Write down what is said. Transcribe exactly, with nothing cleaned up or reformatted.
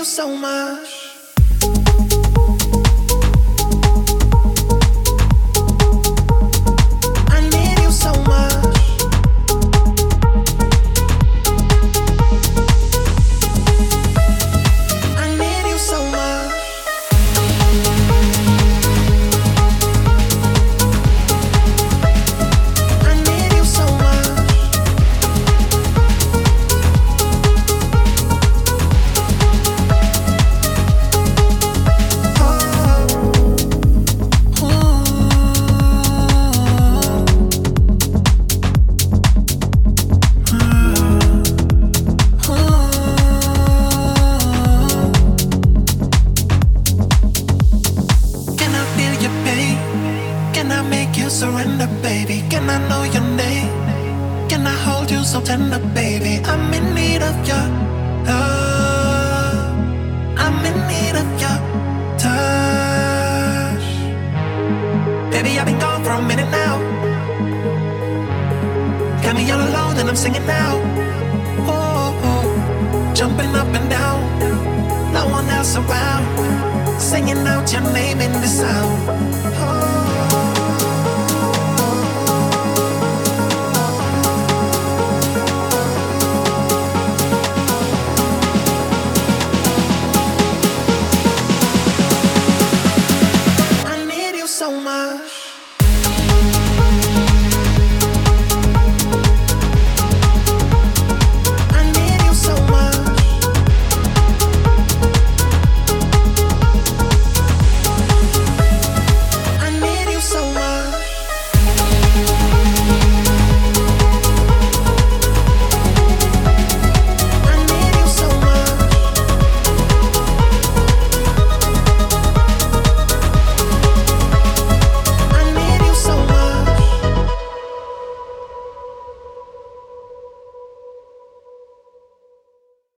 you so much. I need you so much. I need you so much. I need you so much. Surrender, baby. Can I know your name? Can I hold you so tender, baby? I'm in need of your love. I'm in need of your touch. Baby, I've been gone for a minute now. Got me all alone and I'm singing now.